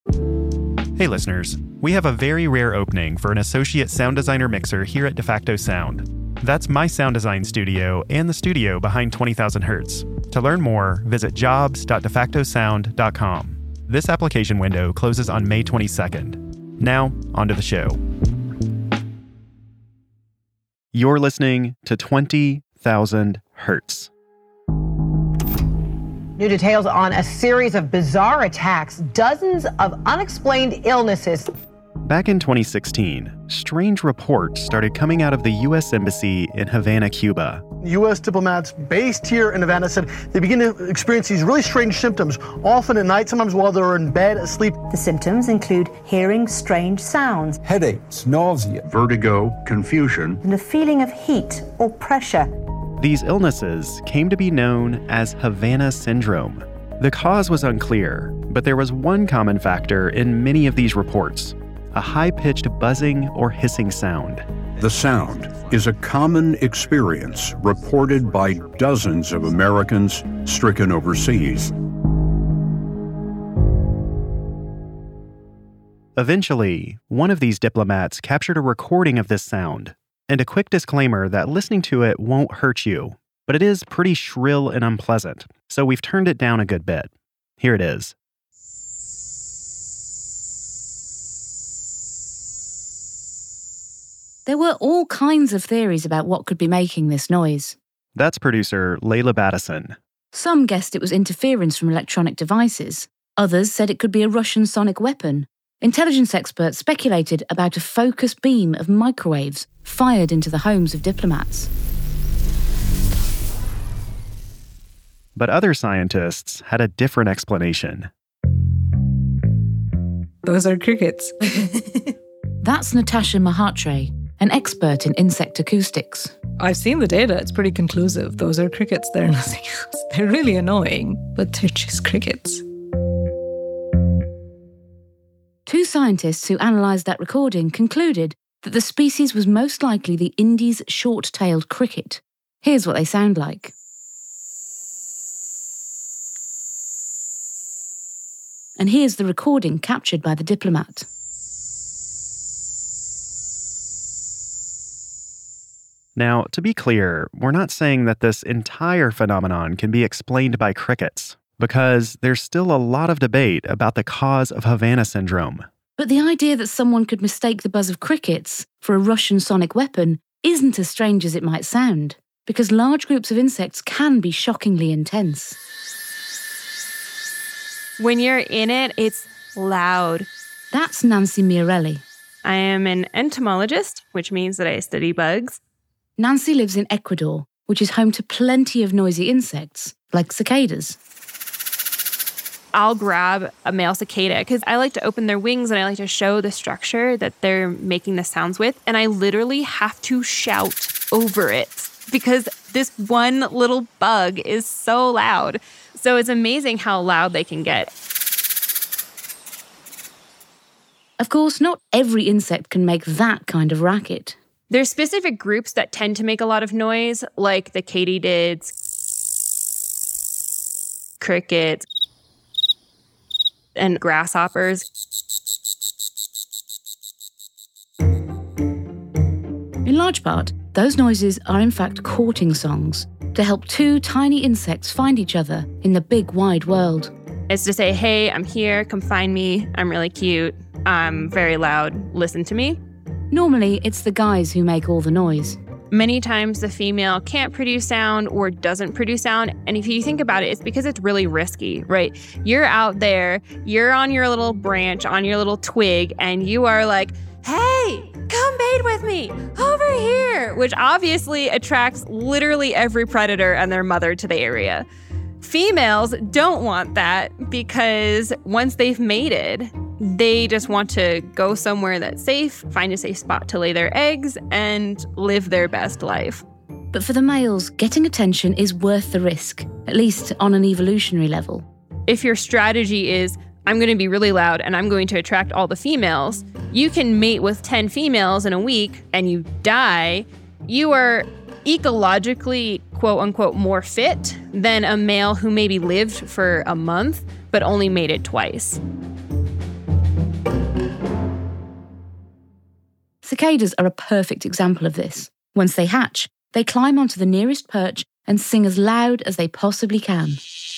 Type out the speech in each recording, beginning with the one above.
Hey listeners, we have a very rare opening for an associate sound designer mixer here at DeFacto Sound. That's my sound design studio and the studio behind 20,000 Hertz. To learn more, visit jobs.defactosound.com. This application window closes on May 22nd. Now, onto the show. You're listening to 20,000 Hertz. New details on a series of bizarre attacks, dozens of unexplained illnesses. Back in 2016, strange reports started coming out of the U.S. Embassy in Havana, Cuba. U.S. diplomats based here in Havana said they begin to experience these really strange symptoms, often at night, sometimes while they're in bed, asleep. The symptoms include hearing strange sounds, headaches, nausea, vertigo, confusion, and a feeling of heat or pressure. These illnesses came to be known as Havana syndrome. The cause was unclear, but there was one common factor in many of these reports: a high-pitched buzzing or hissing sound. The sound is a common experience reported by dozens of Americans stricken overseas. Eventually, one of these diplomats captured a recording of this sound. And a quick disclaimer that listening to it won't hurt you, but it is pretty shrill and unpleasant, so we've turned it down a good bit. Here it is. There were all kinds of theories about what could be making this noise. That's producer Layla Battison. Some guessed it was interference from electronic devices. Others said it could be a Russian sonic weapon. Intelligence experts speculated about a focused beam of microwaves fired into the homes of diplomats. But other scientists had a different explanation. Those are crickets. That's Natasha Mahatre, an expert in insect acoustics. I've seen the data. It's pretty conclusive. Those are crickets. They're nothing else. They're really annoying, but they're just crickets. Two scientists who analysed that recording concluded that the species was most likely the Indies short-tailed cricket. Here's what they sound like. And here's the recording captured by the diplomat. Now, to be clear, we're not saying that this entire phenomenon can be explained by crickets, because there's still a lot of debate about the cause of Havana syndrome. But the idea that someone could mistake the buzz of crickets for a Russian sonic weapon isn't as strange as it might sound, because large groups of insects can be shockingly intense. When you're in it, it's loud. That's Nancy Miarelli. I am an entomologist, which means that I study bugs. Nancy lives in Ecuador, which is home to plenty of noisy insects, like cicadas. I'll grab a male cicada because I like to open their wings and I like to show the structure that they're making the sounds with. And I literally have to shout over it because this one little bug is so loud. So it's amazing how loud they can get. Of course, not every insect can make that kind of racket. There's specific groups that tend to make a lot of noise, like the katydids, crickets, and grasshoppers. In large part, those noises are in fact courting songs to help two tiny insects find each other in the big wide world. It's to say, hey, I'm here, come find me, I'm really cute, I'm very loud, listen to me. Normally, it's the guys who make all the noise. Many times the female can't produce sound or doesn't produce sound. And if you think about it, it's because it's really risky, right? You're out there, you're on your little branch, on your little twig, and you are like, hey, come mate with me over here, which obviously attracts literally every predator and their mother to the area. Females don't want that because once they've mated, they just want to go somewhere that's safe, find a safe spot to lay their eggs, and live their best life. But for the males, getting attention is worth the risk, at least on an evolutionary level. If your strategy is, I'm going to be really loud and I'm going to attract all the females, you can mate with 10 females in a week and you die, you are ecologically, quote unquote, more fit than a male who maybe lived for a month but only mated twice. Cicadas are a perfect example of this. Once they hatch, they climb onto the nearest perch and sing as loud as they possibly can.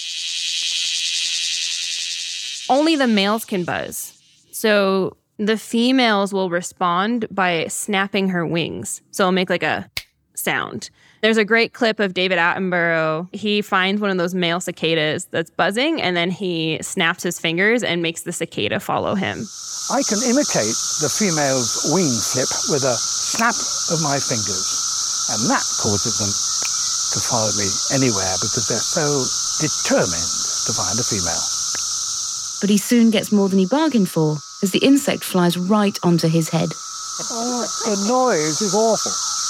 Only the males can buzz. So the females will respond by snapping her wings. So it'll make like a sound. There's a great clip of David Attenborough. He finds one of those male cicadas that's buzzing, and then he snaps his fingers and makes the cicada follow him. I can imitate the female's wing flip with a snap of my fingers, and that causes them to follow me anywhere because they're so determined to find a female. But he soon gets more than he bargained for as the insect flies right onto his head. Oh, the noise is awful.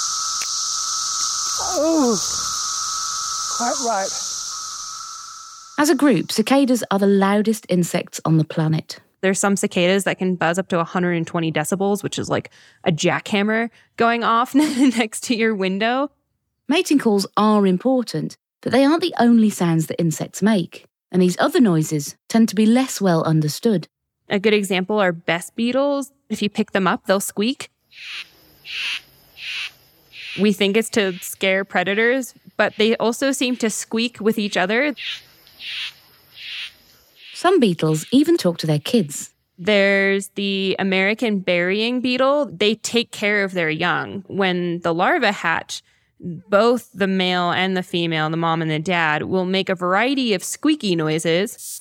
Oh, quite right. As a group, cicadas are the loudest insects on the planet. There's some cicadas that can buzz up to 120 decibels, which is like a jackhammer going off next to your window. Mating calls are important, but they aren't the only sounds that insects make. And these other noises tend to be less well understood. A good example are best beetles. If you pick them up, they'll squeak. We think it's to scare predators, but they also seem to squeak with each other. Some beetles even talk to their kids. There's the American burying beetle. They take care of their young. When the larvae hatch, both the male and the female, the mom and the dad, will make a variety of squeaky noises.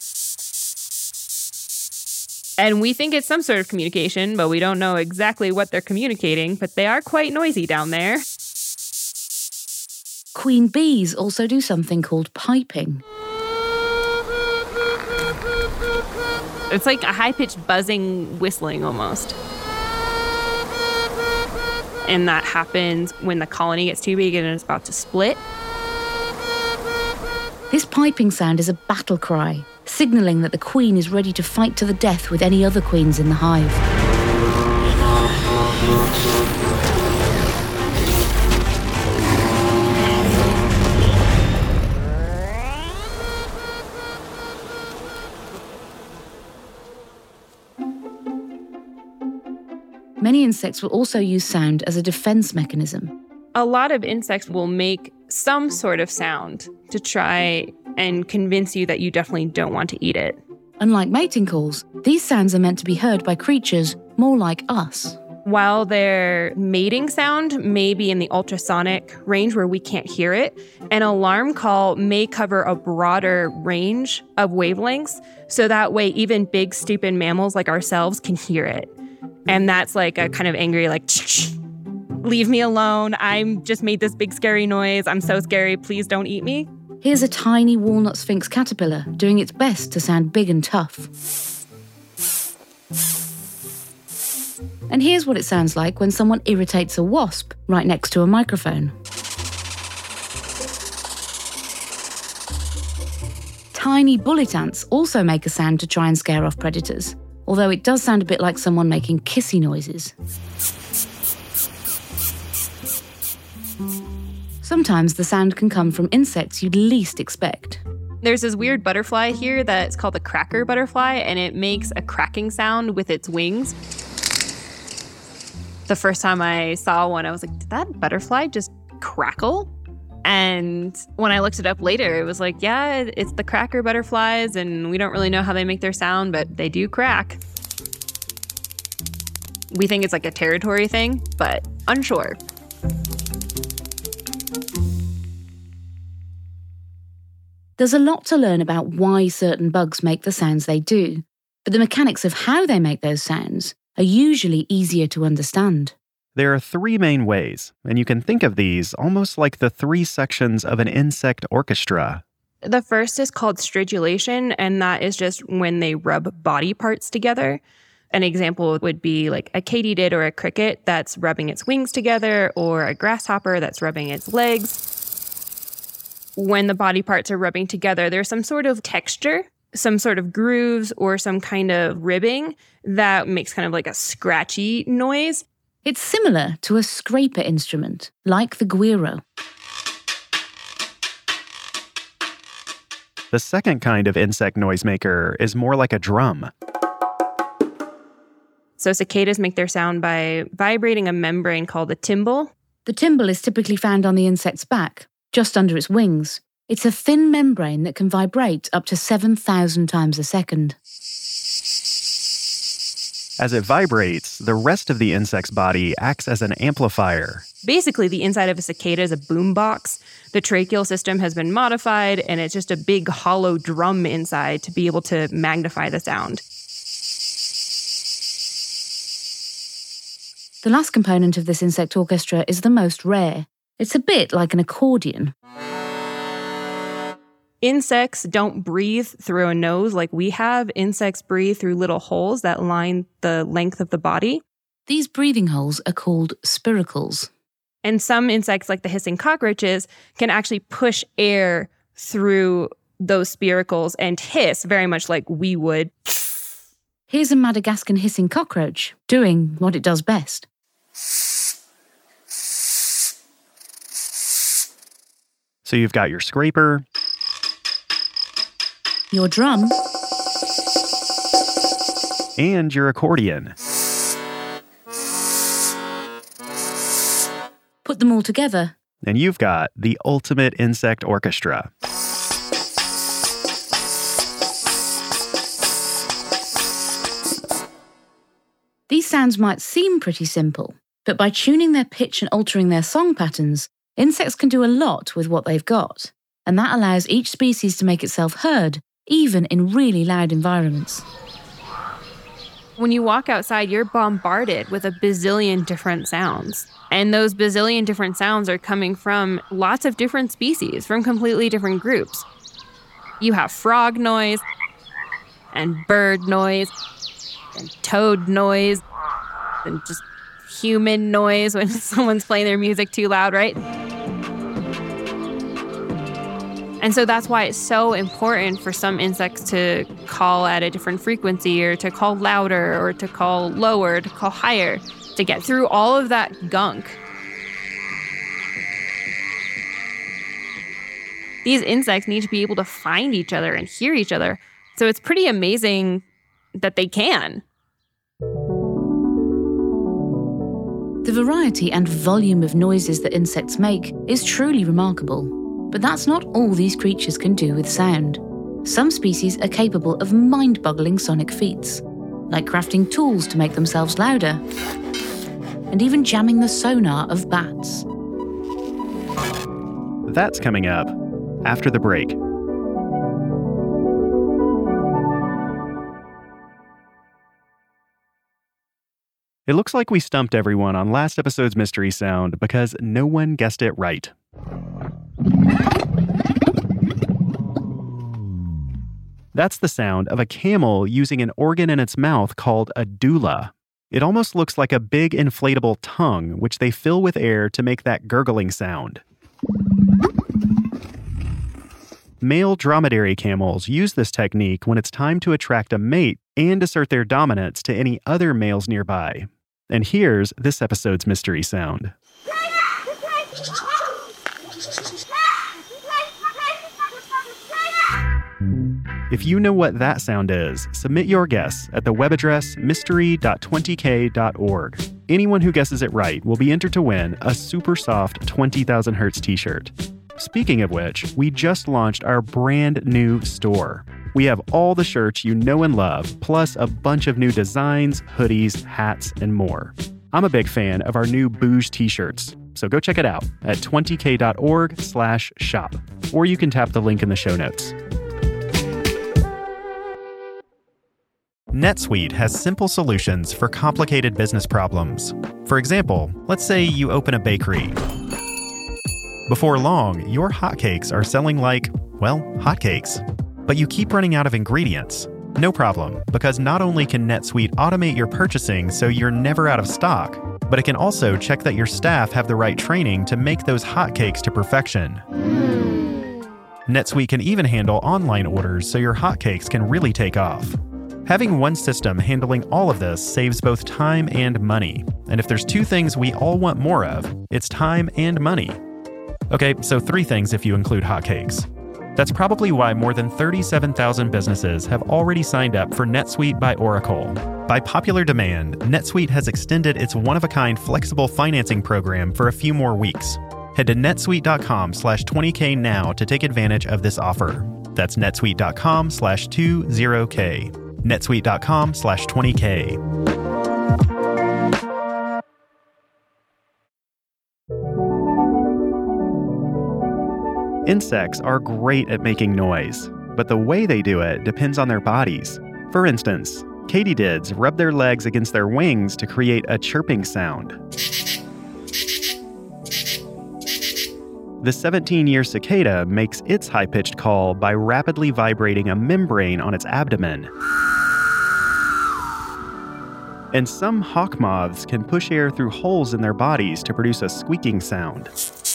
And we think it's some sort of communication, but we don't know exactly what they're communicating, but they are quite noisy down there. Queen bees also do something called piping. It's like a high-pitched buzzing, whistling almost. And that happens when the colony gets too big and it's about to split. This piping sound is a battle cry, signalling that the queen is ready to fight to the death with any other queens in the hive. Many insects will also use sound as a defense mechanism. A lot of insects will make some sort of sound to try and convince you that you definitely don't want to eat it. Unlike mating calls, these sounds are meant to be heard by creatures more like us. While their mating sound may be in the ultrasonic range where we can't hear it, an alarm call may cover a broader range of wavelengths, so that way even big, stupid mammals like ourselves can hear it. And that's like a kind of angry, like, leave me alone. I'm just made this big scary noise. I'm so scary. Please don't eat me. Here's a tiny walnut sphinx caterpillar doing its best to sound big and tough. And here's what it sounds like when someone irritates a wasp right next to a microphone. Tiny bullet ants also make a sound to try and scare off predators, although it does sound a bit like someone making kissy noises. Sometimes the sound can come from insects you'd least expect. There's this weird butterfly here that's called the cracker butterfly, and it makes a cracking sound with its wings. The first time I saw one, I was like, did that butterfly just crackle? And when I looked it up later, it was like, yeah, it's the cracker butterflies, and we don't really know how they make their sound, but they do crack. We think it's like a territory thing, but unsure. There's a lot to learn about why certain bugs make the sounds they do, but the mechanics of how they make those sounds are usually easier to understand. There are three main ways, and you can think of these almost like the three sections of an insect orchestra. The first is called stridulation, and that is just when they rub body parts together. An example would be like a katydid or a cricket that's rubbing its wings together, or a grasshopper that's rubbing its legs. When the body parts are rubbing together, there's some sort of texture, some sort of grooves, or some kind of ribbing that makes kind of like a scratchy noise. It's similar to a scraper instrument, like the guiro. The second kind of insect noisemaker is more like a drum. So cicadas make their sound by vibrating a membrane called the tymbal. The tymbal is typically found on the insect's back, just under its wings. It's a thin membrane that can vibrate up to 7,000 times a second. As it vibrates, the rest of the insect's body acts as an amplifier. Basically, the inside of a cicada is a boombox. The tracheal system has been modified, and it's just a big hollow drum inside to be able to magnify the sound. The last component of this insect orchestra is the most rare. It's a bit like an accordion. Insects don't breathe through a nose like we have. Insects breathe through little holes that line the length of the body. These breathing holes are called spiracles. And some insects, like the hissing cockroaches, can actually push air through those spiracles and hiss very much like we would. Here's a Madagascan hissing cockroach doing what it does best. So you've got your scraper, your drum, and your accordion. Put them all together, and you've got the ultimate insect orchestra. These sounds might seem pretty simple, but by tuning their pitch and altering their song patterns, insects can do a lot with what they've got, and that allows each species to make itself heard, even in really loud environments. When you walk outside, you're bombarded with a bazillion different sounds. And those bazillion different sounds are coming from lots of different species, from completely different groups. You have frog noise, and bird noise, and toad noise, and just human noise when someone's playing their music too loud, right? And so that's why it's so important for some insects to call at a different frequency, or to call louder, or to call lower, to call higher, to get through all of that gunk. These insects need to be able to find each other and hear each other. So it's pretty amazing that they can. The variety and volume of noises that insects make is truly remarkable. But that's not all these creatures can do with sound. Some species are capable of mind-boggling sonic feats, like crafting tools to make themselves louder, and even jamming the sonar of bats. That's coming up after the break. It looks like we stumped everyone on last episode's mystery sound because no one guessed it right. That's the sound of a camel using an organ in its mouth called a dula. It almost looks like a big inflatable tongue, which they fill with air to make that gurgling sound. Male dromedary camels use this technique when it's time to attract a mate and assert their dominance to any other males nearby. And here's this episode's mystery sound. If you know what that sound is, submit your guess at the web address mystery.20k.org. Anyone who guesses it right will be entered to win a super soft 20,000 Hertz t-shirt. Speaking of which, we just launched our brand new store. We have all the shirts you know and love, plus a bunch of new designs, hoodies, hats, and more. I'm a big fan of our new Bouge t-shirts, so go check it out at 20k.org/shop, or you can tap the link in the show notes. NetSuite has simple solutions for complicated business problems. For example, let's say you open a bakery. Before long, your hotcakes are selling like, well, hotcakes. But you keep running out of ingredients. No problem, because not only can NetSuite automate your purchasing so you're never out of stock, but it can also check that your staff have the right training to make those hotcakes to perfection. NetSuite can even handle online orders so your hotcakes can really take off. Having one system handling all of this saves both time and money. And if there's two things we all want more of, it's time and money. Okay, so 3 things if you include hotcakes. That's probably why more than 37,000 businesses have already signed up for NetSuite by Oracle. By popular demand, NetSuite has extended its one-of-a-kind flexible financing program for a few more weeks. Head to netsuite.com/20K now to take advantage of this offer. That's netsuite.com/20K. netsuite.com/20K. Insects are great at making noise, but the way they do it depends on their bodies. For instance, katydids rub their legs against their wings to create a chirping sound. The 17-year cicada makes its high-pitched call by rapidly vibrating a membrane on its abdomen. And some hawk moths can push air through holes in their bodies to produce a squeaking sound.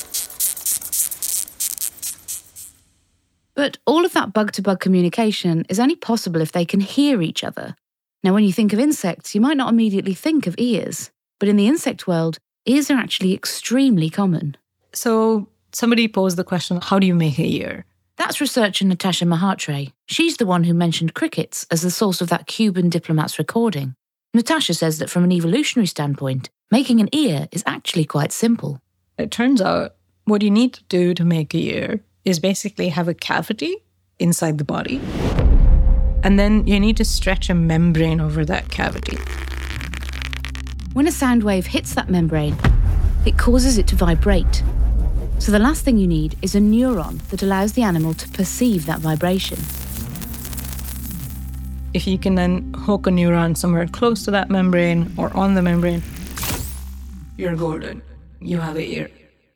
But all of that bug-to-bug communication is only possible if they can hear each other. Now, when you think of insects, you might not immediately think of ears. But in the insect world, ears are actually extremely common. So somebody posed the question, how do you make an ear? That's researcher Natasha Mahatre. She's the one who mentioned crickets as the source of that Cuban diplomat's recording. Natasha says that from an evolutionary standpoint, making an ear is actually quite simple. It turns out what you need to do to make an ear is basically have a cavity inside the body. And then you need to stretch a membrane over that cavity. When a sound wave hits that membrane, it causes it to vibrate. So the last thing you need is a neuron that allows the animal to perceive that vibration. If you can then hook a neuron somewhere close to that membrane or on the membrane, you're golden. You have an ear.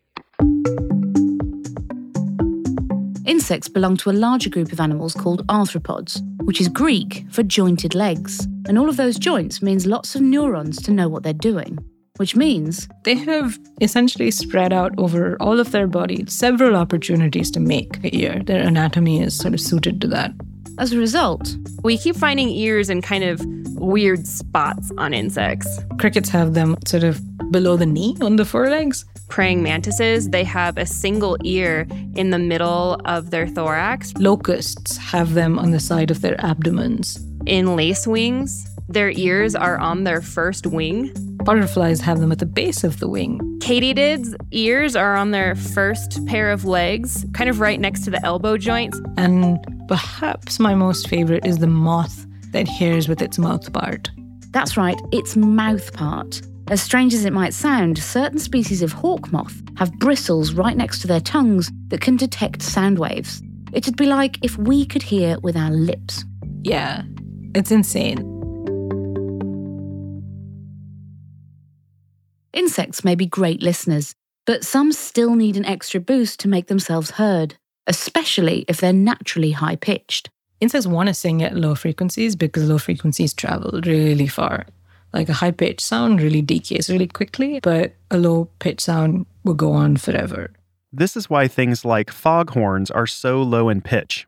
Insects belong to a larger group of animals called arthropods, which is Greek for jointed legs. And all of those joints means lots of neurons to know what they're doing, which means they have essentially spread out over all of their body several opportunities to make an ear. Their anatomy is sort of suited to that. As a result, we keep finding ears in kind of weird spots on insects. Crickets have them sort of below the knee on the forelegs. Praying mantises, they have a single ear in the middle of their thorax. Locusts have them on the side of their abdomens. In lacewings, their ears are on their first wing. Butterflies have them at the base of the wing. Katydids' ears are on their first pair of legs, kind of right next to the elbow joints. And perhaps my most favorite is the moth that hears with its mouth part. That's right, its mouth part. As strange as it might sound, certain species of hawk moth have bristles right next to their tongues that can detect sound waves. It'd be like if we could hear with our lips. Yeah, it's insane. Insects may be great listeners, but some still need an extra boost to make themselves heard, especially if they're naturally high-pitched. Insects want to sing at low frequencies because low frequencies travel really far. Like a high-pitched sound really decays really quickly, but a low-pitched sound will go on forever. This is why things like foghorns are so low in pitch.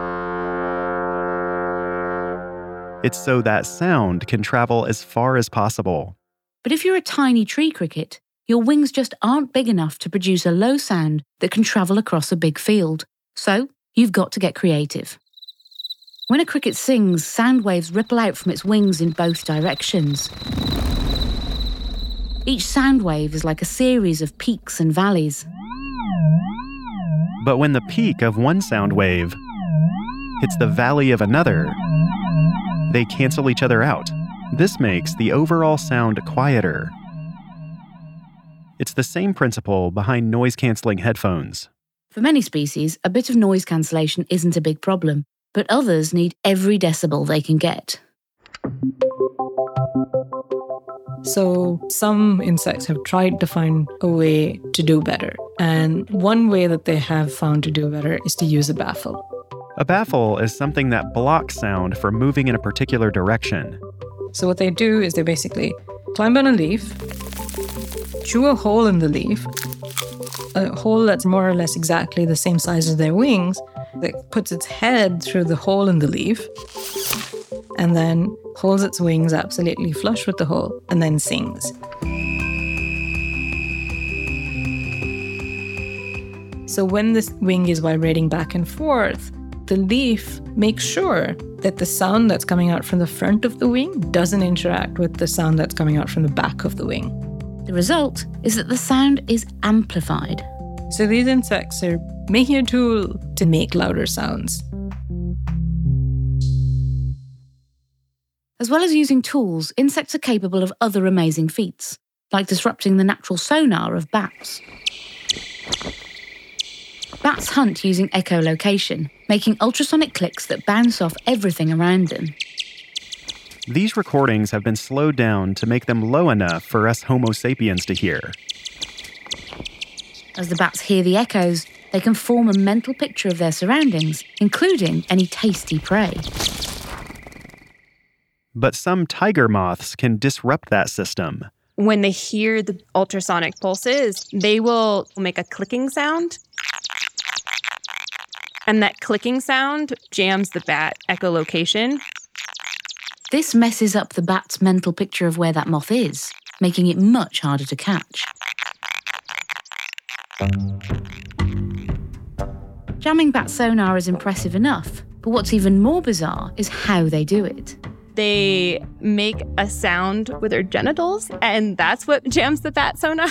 It's so that sound can travel as far as possible. But if you're a tiny tree cricket, your wings just aren't big enough to produce a low sound that can travel across a big field. So you've got to get creative. When a cricket sings, sound waves ripple out from its wings in both directions. Each sound wave is like a series of peaks and valleys. But when the peak of one sound wave hits the valley of another, they cancel each other out. This makes the overall sound quieter. It's the same principle behind noise-canceling headphones. For many species, a bit of noise cancellation isn't a big problem, but others need every decibel they can get. So some insects have tried to find a way to do better. And one way that they have found to do better is to use a baffle. A baffle is something that blocks sound from moving in a particular direction. So what they do is they basically climb on a leaf, chew a hole in the leaf, a hole that's more or less exactly the same size as their wings, that puts its head through the hole in the leaf, and then holds its wings absolutely flush with the hole, and then sings. So when this wing is vibrating back and forth, the leaf makes sure that the sound that's coming out from the front of the wing doesn't interact with the sound that's coming out from the back of the wing. The result is that the sound is amplified. So these insects are making a tool to make louder sounds. As well as using tools, insects are capable of other amazing feats, like disrupting the natural sonar of bats. Bats hunt using echolocation, making ultrasonic clicks that bounce off everything around them. These recordings have been slowed down to make them low enough for us Homo sapiens to hear. As the bats hear the echoes, they can form a mental picture of their surroundings, including any tasty prey. But some tiger moths can disrupt that system. When they hear the ultrasonic pulses, they will make a clicking sound. And that clicking sound jams the bat echolocation. This messes up the bat's mental picture of where that moth is, making it much harder to catch. Jamming bat sonar is impressive enough, but what's even more bizarre is how they do it. They make a sound with their genitals, and that's what jams the bat sonar.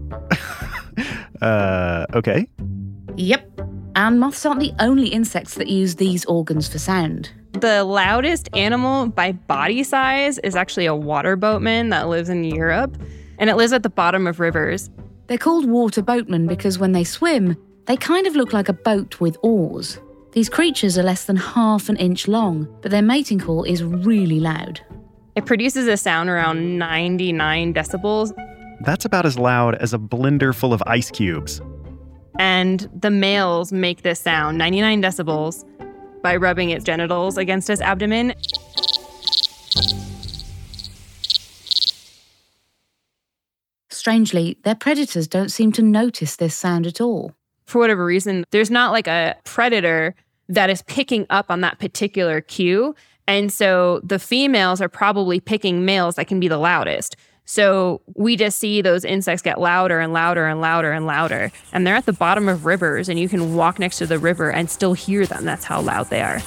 Okay. Yep. And moths aren't the only insects that use these organs for sound. The loudest animal by body size is actually a water boatman that lives in Europe, and it lives at the bottom of rivers. They're called water boatmen because when they swim, they kind of look like a boat with oars. These creatures are less than half an inch long, but their mating call is really loud. It produces a sound around 99 decibels. That's about as loud as a blender full of ice cubes. And the males make this sound, 99 decibels, by rubbing its genitals against its abdomen. Strangely, their predators don't seem to notice this sound at all. For whatever reason, there's not like a predator that is picking up on that particular cue. And so the females are probably picking males that can be the loudest. So we just see those insects get louder and louder and louder and louder. And they're at the bottom of rivers, and you can walk next to the river and still hear them. That's how loud they are.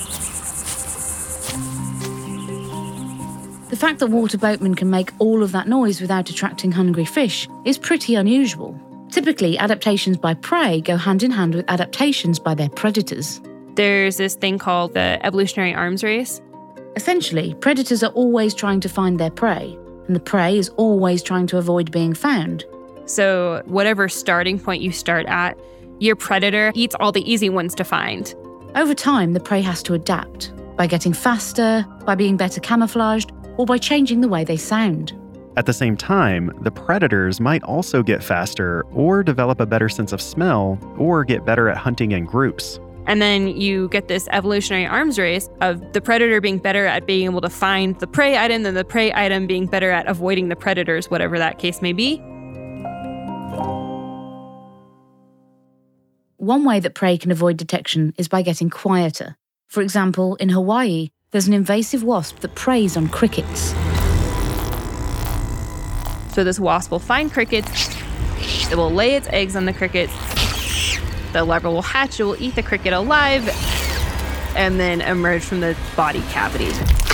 The fact that water boatmen can make all of that noise without attracting hungry fish is pretty unusual. Typically, adaptations by prey go hand in hand with adaptations by their predators. There's this thing called the evolutionary arms race. Essentially, predators are always trying to find their prey, and the prey is always trying to avoid being found. So whatever starting point you start at, your predator eats all the easy ones to find. Over time, the prey has to adapt by getting faster, by being better camouflaged, or by changing the way they sound. At the same time, the predators might also get faster or develop a better sense of smell or get better at hunting in groups. And then you get this evolutionary arms race of the predator being better at being able to find the prey item than the prey item being better at avoiding the predators, whatever that case may be. One way that prey can avoid detection is by getting quieter. For example, in Hawaii, there's an invasive wasp that preys on crickets. So this wasp will find crickets, it will lay its eggs on the crickets, the larva will hatch, it will eat the cricket alive, and then emerge from the body cavity.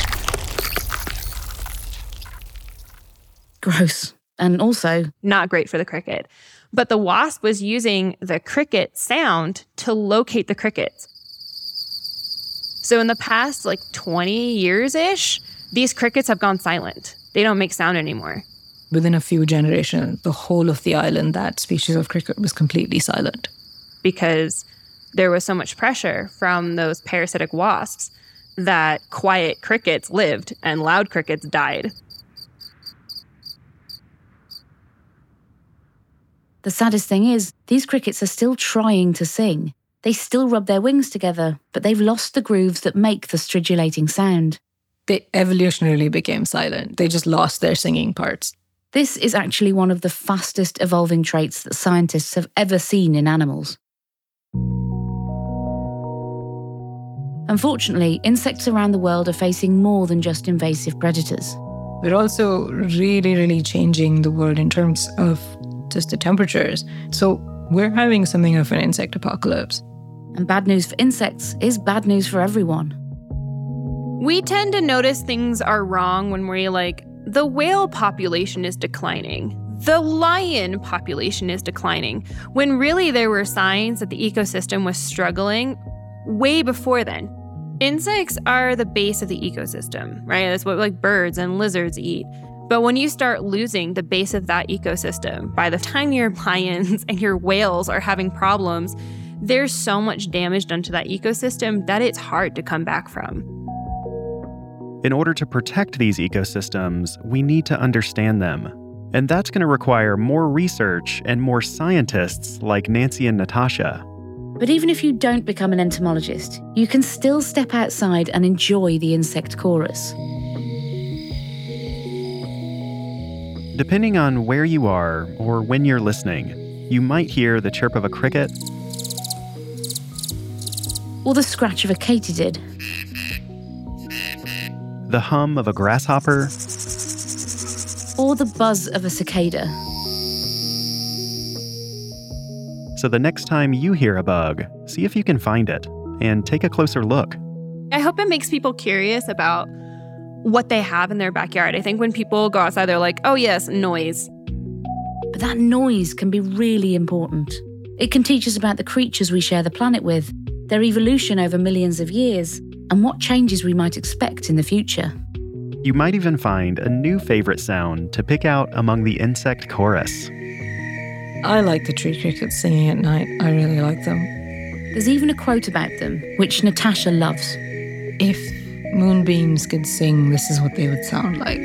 Gross. And also not great for the cricket. But the wasp was using the cricket sound to locate the crickets. So in the past, 20 years-ish, these crickets have gone silent. They don't make sound anymore. Within a few generations, the whole of the island, that species of cricket was completely silent. Because there was so much pressure from those parasitic wasps that quiet crickets lived and loud crickets died. The saddest thing is, these crickets are still trying to sing. They still rub their wings together, but they've lost the grooves that make the stridulating sound. They evolutionarily became silent. They just lost their singing parts. This is actually one of the fastest evolving traits that scientists have ever seen in animals. Unfortunately, insects around the world are facing more than just invasive predators. We're also really, really changing the world in terms of just the temperatures. So We're having something of an insect apocalypse. And bad news for insects is bad news for everyone. We tend to notice things are wrong when we're like, the whale population is declining. The lion population is declining. When really there were signs that the ecosystem was struggling way before then. Insects are the base of the ecosystem, right? That's what like birds and lizards eat. But when you start losing the base of that ecosystem, by the time your lions and your whales are having problems, there's so much damage done to that ecosystem that it's hard to come back from. In order to protect these ecosystems, we need to understand them. And that's going to require more research and more scientists like Nancy and Natasha. But even if you don't become an entomologist, you can still step outside and enjoy the insect chorus. Depending on where you are or when you're listening, you might hear the chirp of a cricket, or the scratch of a katydid, the hum of a grasshopper, or the buzz of a cicada. So the next time you hear a bug, see if you can find it and take a closer look. I hope it makes people curious about what they have in their backyard. I think when people go outside, they're like, oh yes, noise. But that noise can be really important. It can teach us about the creatures we share the planet with, their evolution over millions of years, and what changes we might expect in the future. You might even find a new favorite sound to pick out among the insect chorus. I like the tree crickets singing at night. I really like them. There's even a quote about them, which Natasha loves. If moonbeams could sing, this is what they would sound like.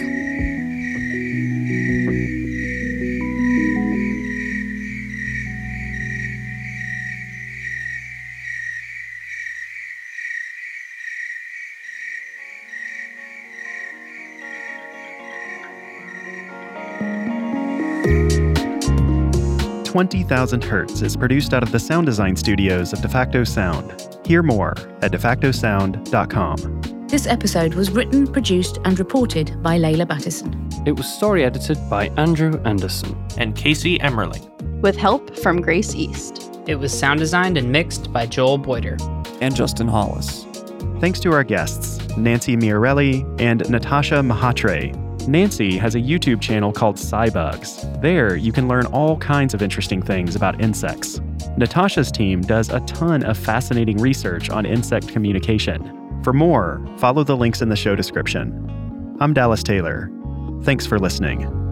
20,000 Hertz is produced out of the sound design studios of DeFacto Sound. Hear more at defactosound.com. This episode was written, produced, and reported by Layla Battison. It was story edited by Andrew Anderson and Casey Emmerling, with help from Grace East. It was sound designed and mixed by Joel Boyder and Justin Hollis. Thanks to our guests, Nancy Miarelli and Natasha Mhatre. Nancy has a YouTube channel called SciBugs. There, you can learn all kinds of interesting things about insects. Natasha's team does a ton of fascinating research on insect communication. For more, follow the links in the show description. I'm Dallas Taylor. Thanks for listening.